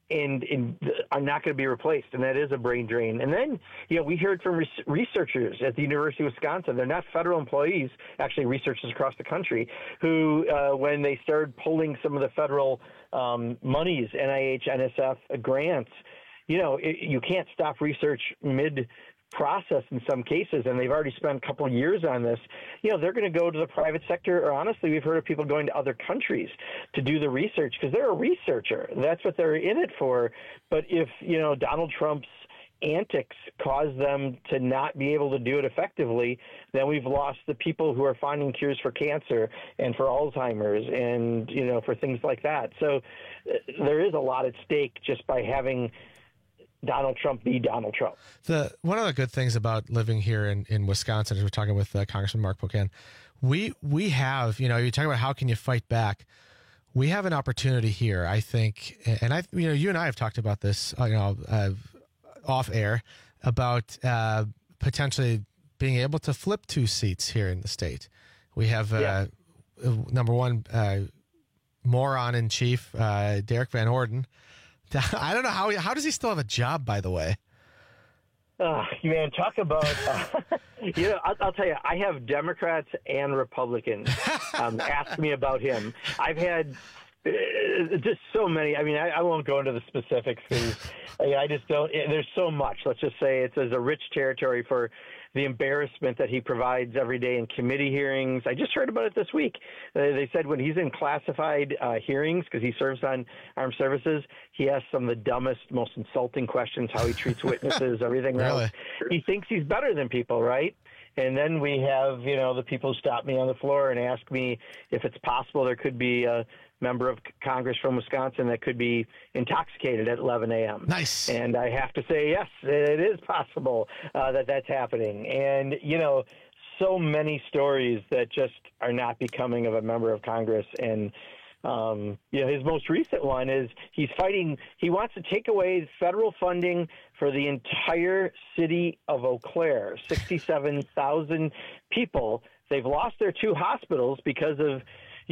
are not going to be replaced, and that is a brain drain. And then, we heard from researchers at the University of Wisconsin. They're not federal employees, actually researchers across the country, who, when they started pulling some of the federal monies, NIH, NSF grants, you can't stop research mid-process in some cases, and they've already spent a couple of years on this. They're going to go to the private sector, or honestly, we've heard of people going to other countries to do the research because they're a researcher. That's what they're in it for. But if, Donald Trump's antics cause them to not be able to do it effectively, then we've lost the people who are finding cures for cancer and for Alzheimer's and, for things like that. So there is a lot at stake just by having Donald Trump be Donald Trump.
One of the good things about living here in Wisconsin, as we're talking with Congressman Mark Pocan, we have, you talk about how can you fight back. We have an opportunity here, I think, and you and I have talked about this, off air, about potentially being able to flip 2 seats here in the state. We have number one moron in chief, Derek Van Orden. I don't know how does he still have a job, by the way?
Man, talk about, I'll tell you, I have Democrats and Republicans ask me about him. I've had just so many. I mean, I won't go into the specifics because I just don't. There's so much. Let's just say it's a rich territory for the embarrassment that he provides every day in committee hearings. I just heard about it this week. They said when he's in classified hearings, because he serves on armed services, he asks some of the dumbest, most insulting questions, how he treats witnesses, everything else. He thinks he's better than people, right? And then we have, the people who stop me on the floor and ask me if it's possible there could be a member of Congress from Wisconsin that could be intoxicated at 11 a.m.
Nice.
And I have to say, yes, it is possible that that's happening. And, so many stories that just are not becoming of a member of Congress. And, his most recent one is he wants to take away federal funding for the entire city of Eau Claire, 67,000 people. They've lost their 2 hospitals because of,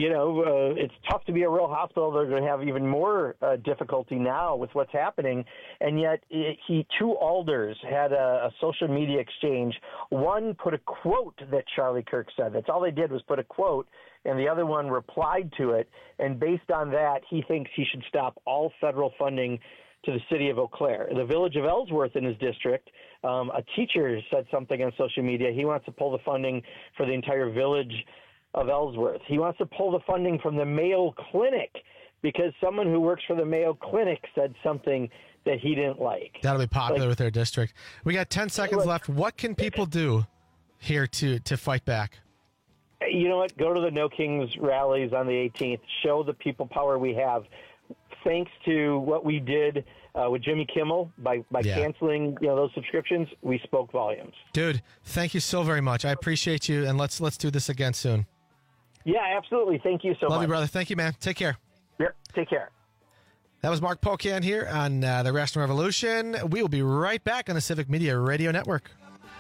it's tough to be a real hospital. They're going to have even more difficulty now with what's happening. And yet 2 alders had a social media exchange. One put a quote that Charlie Kirk said. That's all they did was put a quote, and the other one replied to it. And based on that, he thinks he should stop all federal funding to the city of Eau Claire. The village of Ellsworth in his district, a teacher said something on social media. He wants to pull the funding for the entire village of Ellsworth. He wants to pull the funding from the Mayo Clinic because someone who works for the Mayo Clinic said something that he didn't like.
That'll be popular with their district. We got 10 seconds left. What can people do here to fight back?
You know what? Go to the No Kings rallies on the 18th. Show the people power we have. Thanks to what we did with Jimmy Kimmel by canceling those subscriptions, we spoke volumes.
Dude, thank you so very much. I appreciate you, and let's do this again soon.
Yeah, absolutely. Thank you so much.
Love you, brother. Thank you, man. Take care.
Yeah, take care.
That was Mark Pocan here on the Rational Revolution. We will be right back on the Civic Media Radio Network.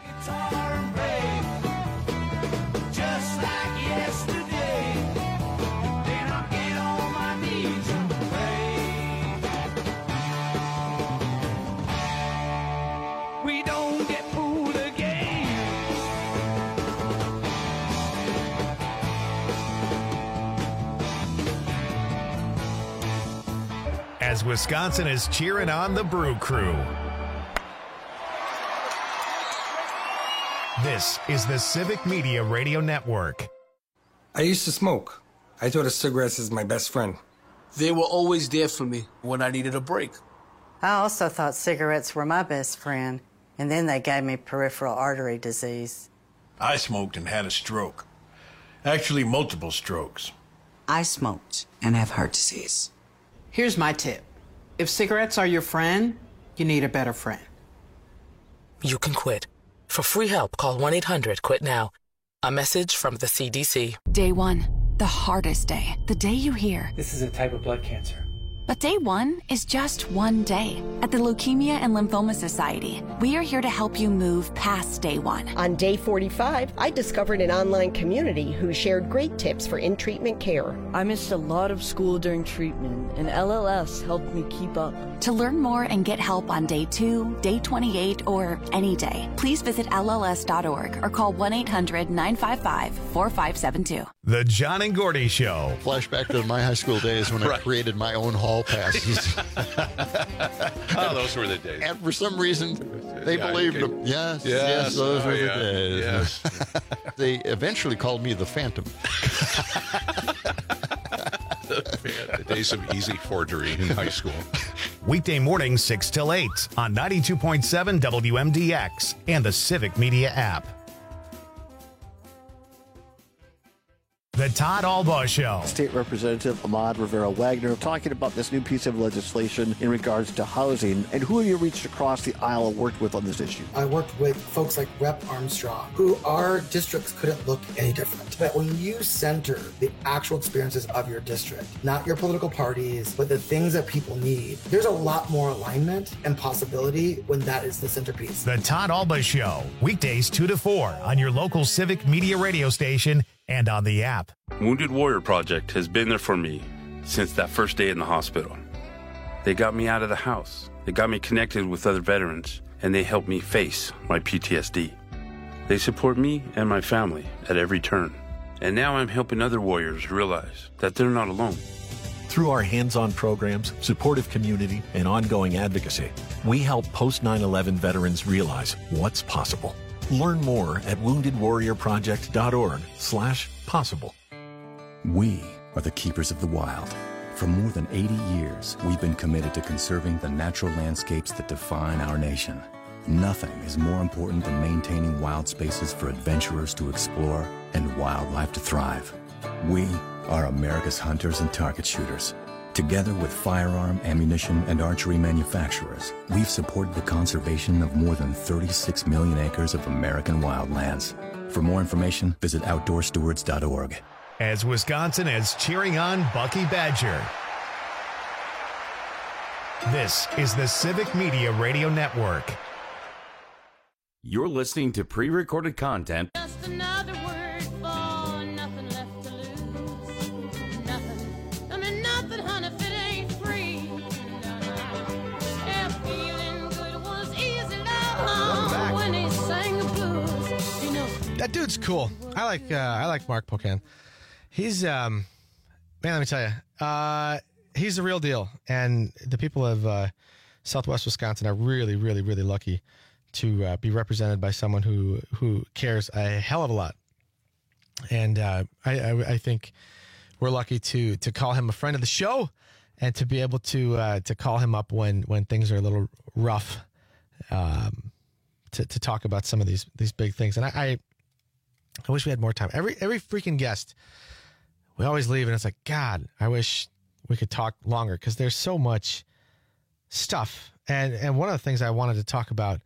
As Wisconsin is cheering on the Brew Crew. This is the Civic Media Radio Network.
I used to smoke. I thought of cigarettes as my best friend.
They were always there for me when I needed a break.
I also thought cigarettes were my best friend, and then they gave me peripheral artery disease.
I smoked and had a stroke. Actually, multiple strokes.
I smoked and have heart disease.
Here's my tip. If cigarettes are your friend, you need a better friend.
You can quit. For free help, call 1-800-QUIT-NOW. A message from the CDC.
Day 1, the hardest day. The day you hear,
this is a type of blood cancer.
But day 1 is just one day. At the Leukemia and Lymphoma Society, we are here to help you move past day 1.
On day 45, I discovered an online community who shared great tips for in-treatment care.
I missed a lot of school during treatment, and LLS helped me keep up.
To learn more and get help on day 2, day 28, or any day, please visit LLS.org or call 1-800-955-4572.
The John and Gordy Show.
Flashback to my high school days when I created my own hall passes.
Oh, those were the days.
And for some reason, they believed them. Yes, those were the days.
Yes.
They eventually called me the Phantom.
The days of easy forgery in high school.
Weekday mornings 6 till 8 on 92.7 WMDX and the Civic Media app. The Todd Albaugh Show.
State Representative Ahmad Rivera-Wagner talking about this new piece of legislation in regards to housing. And who have you reached across the aisle and worked with on this issue?
I worked with folks like Rep. Armstrong, who our districts couldn't look any different. But when you center the actual experiences of your district, not your political parties, but the things that people need, there's a lot more alignment and possibility when that is the centerpiece.
The Todd Albaugh Show, weekdays 2 to 4 on your local Civic Media radio station and on the app.
Wounded Warrior Project has been there for me since that first day in the hospital. They got me out of the house. They got me connected with other veterans, and they helped me face my PTSD. They support me and my family at every turn. And now I'm helping other warriors realize that they're not alone.
Through our hands-on programs, supportive community, and ongoing advocacy, we help post 9/11 veterans realize what's possible. Learn more at woundedwarriorproject.org/possible.
We are the keepers of the wild. For more than 80 years, we've been committed to conserving the natural landscapes that define our nation. Nothing is more important than maintaining wild spaces for adventurers to explore and wildlife to thrive. We are America's hunters and target shooters. Together with firearm, ammunition, and archery manufacturers, we've supported the conservation of more than 36 million acres of American wildlands. For more information, visit OutdoorStewards.org.
As Wisconsin is cheering on Bucky Badger. This is the Civic Media Radio Network.
You're listening to pre-recorded content.
Just another word for nothing left to lose. Nothing. I mean nothing, honey, if it ain't free. Yeah, feeling good was easy love when he sang the blues. You know.
That dude's cool. I like Mark Pocan. He's man, let me tell you, he's the real deal. And the people of Southwest Wisconsin are really, really, really lucky to be represented by someone who cares a hell of a lot. And I think we're lucky to call him a friend of the show and to be able to call him up when things are a little rough, to talk about some of these big things. And I wish we had more time. Every freaking guest, we always leave and it's like, God, I wish we could talk longer because there's so much stuff. And one of the things I wanted to talk about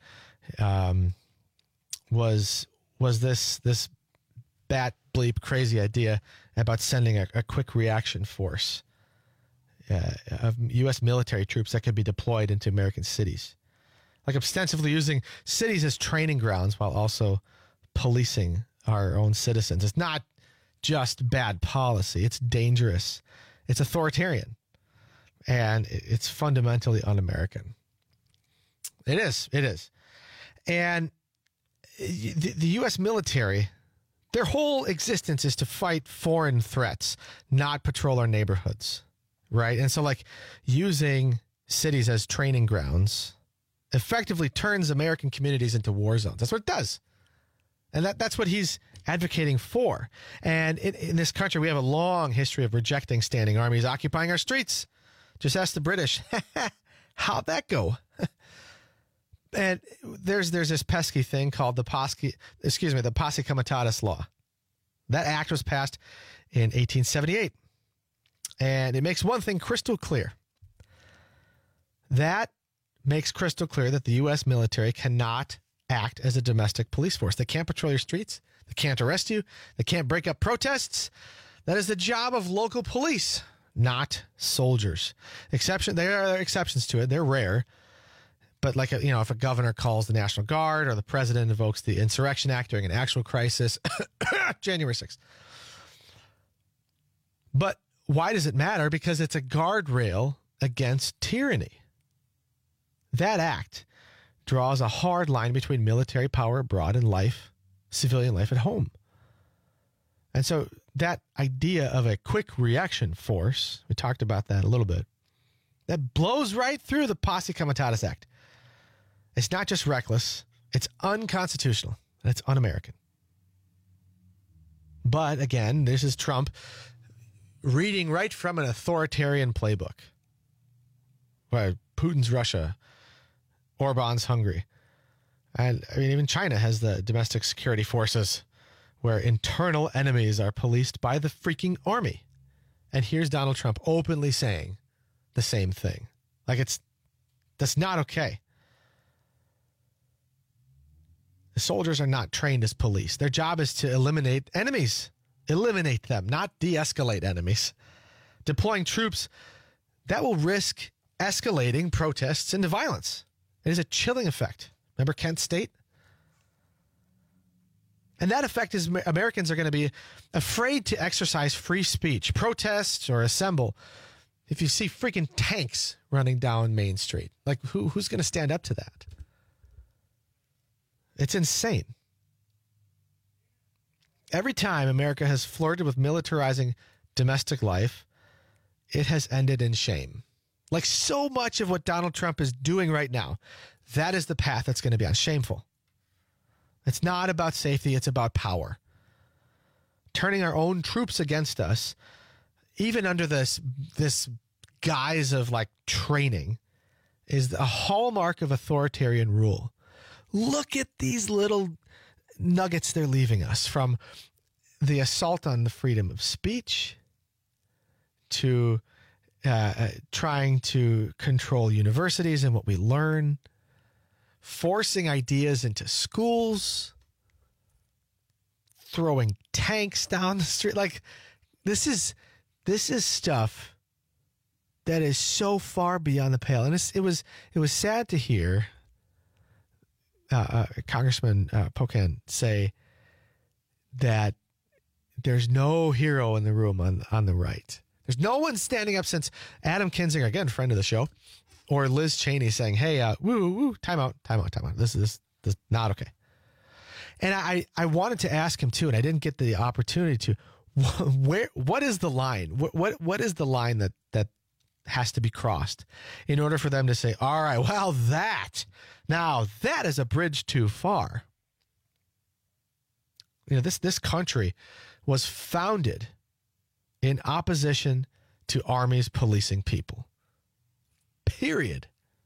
was this bat bleep crazy idea about sending a quick reaction force of U.S. military troops that could be deployed into American cities, like ostensibly using cities as training grounds while also policing our own citizens. It's not just bad policy. It's dangerous. It's authoritarian. And it's fundamentally un-American. It is. And the U.S. military, their whole existence is to fight foreign threats, not patrol our neighborhoods, right? And so, like, using cities as training grounds effectively turns American communities into war zones. That's what it does. And that's what he's advocating for. And in this country, we have a long history of rejecting standing armies occupying our streets. Just ask the British. How'd that go? And there's this pesky thing called the Posse Comitatus Law. That act was passed in 1878. And it makes one thing crystal clear. That makes crystal clear that the U.S. military cannot act as a domestic police force. They can't patrol your streets. They can't arrest you. They can't break up protests. That is the job of local police, not soldiers. There are exceptions to it. They're rare. But if a governor calls the National Guard or the president invokes the Insurrection Act during an actual crisis, January 6th. But why does it matter? Because it's a guardrail against tyranny. That act draws a hard line between military power abroad and civilian life at home. And so that idea of a quick reaction force, we talked about that a little bit, that blows right through the Posse Comitatus Act. It's not just reckless, it's unconstitutional, and it's un-American. But again, this is Trump reading right from an authoritarian playbook. Where Putin's Russia, Orban's Hungary. And even China has the domestic security forces where internal enemies are policed by the freaking army. And here's Donald Trump openly saying the same thing. That's not okay. The soldiers are not trained as police. Their job is to eliminate enemies. Eliminate them, not de-escalate enemies. Deploying troops, that will risk escalating protests into violence. It is a chilling effect. Remember Kent State? And that effect is Americans are going to be afraid to exercise free speech, protest, or assemble if you see freaking tanks running down Main Street. Who's going to stand up to that? It's insane. Every time America has flirted with militarizing domestic life, it has ended in shame. So much of what Donald Trump is doing right now, that is the path that's going to be on. Shameful. It's not about safety, it's about power. Turning our own troops against us, even under this guise of training, is a hallmark of authoritarian rule. Look at these little nuggets they're leaving us, from the assault on the freedom of speech to trying to control universities and what we learn, forcing ideas into schools, throwing tanks down the street. This is stuff that is so far beyond the pale. And it was sad to hear Congressman Pocan say that there's no hero in the room on the right. There's no one standing up since Adam Kinzinger, again, friend of the show, or Liz Cheney saying, hey, time out. This is not okay. And I wanted to ask him too, and I didn't get the opportunity to. What is the line? What is the line that has to be crossed in order for them to say, all right, well, that is a bridge too far. This country was founded in opposition to armies policing people. Period.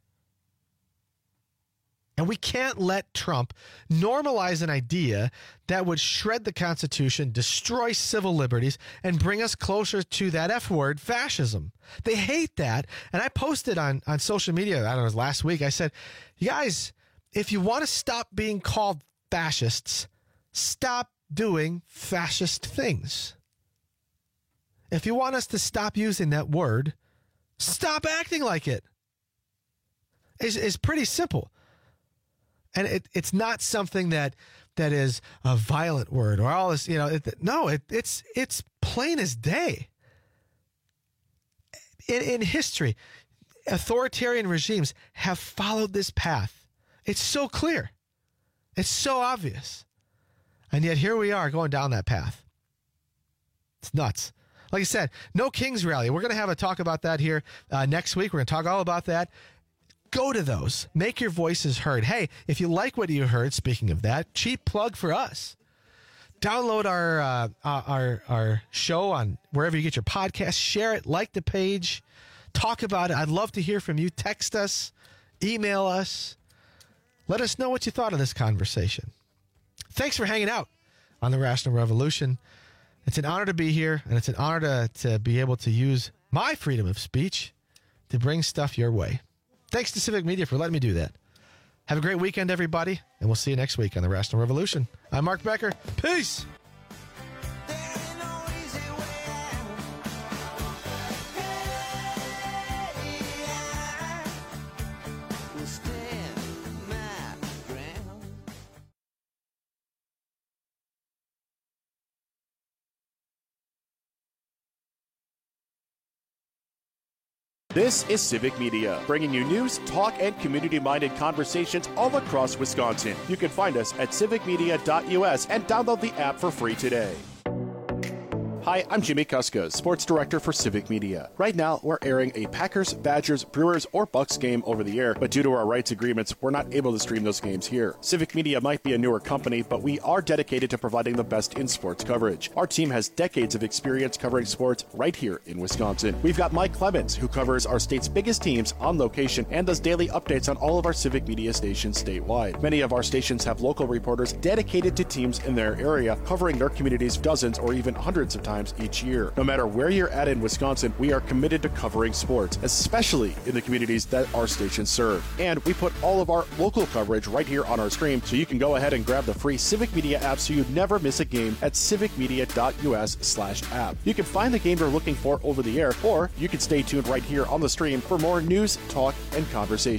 And we can't let Trump normalize an idea that would shred the Constitution, destroy civil liberties, and bring us closer to that F word, fascism. They hate that. And I posted on social media, I don't know, it was last week, I said, you guys, if you want to stop being called fascists, stop doing fascist things. If you want us to stop using that word, stop acting like it. It's pretty simple. And it's not something that is a violent word or all this, it's plain as day. In history, authoritarian regimes have followed this path. It's so clear. It's so obvious. And yet here we are going down that path. It's nuts. Like I said, no King's Rally. We're going to have a talk about that here next week. We're going to talk all about that. Go to those. Make your voices heard. Hey, if you like what you heard, speaking of that, cheap plug for us. Download our show on wherever you get your podcast. Share it, like the page, talk about it. I'd love to hear from you. Text us, email us. Let us know what you thought of this conversation. Thanks for hanging out on the Rational Revolution. It's an honor to be here, and it's an honor to be able to use my freedom of speech to bring stuff your way. Thanks to Civic Media for letting me do that. Have a great weekend, everybody, and we'll see you next week on the Rational Revolution. I'm Mark Becker. Peace.
This is Civic Media, bringing you news, talk, and community-minded conversations all across Wisconsin. You can find us at civicmedia.us and download the app for free today. Hi, I'm Jimmy Kuska, Sports Director for Civic Media. Right now, we're airing a Packers, Badgers, Brewers, or Bucks game over the air, but due to our rights agreements, we're not able to stream those games here. Civic Media might be a newer company, but we are dedicated to providing the best in sports coverage. Our team has decades of experience covering sports right here in Wisconsin. We've got Mike Clemens, who covers our state's biggest teams on location and does daily updates on all of our Civic Media stations statewide. Many of our stations have local reporters dedicated to teams in their area, covering their communities dozens or even hundreds of times each year. No matter where you're at in Wisconsin, we are committed to covering sports, especially in the communities that our stations serve. And we put all of our local coverage right here on our stream, so you can go ahead and grab the free Civic Media app so you never miss a game at civicmedia.us/app. You can find the game you're looking for over the air, or you can stay tuned right here on the stream for more news, talk, and conversation.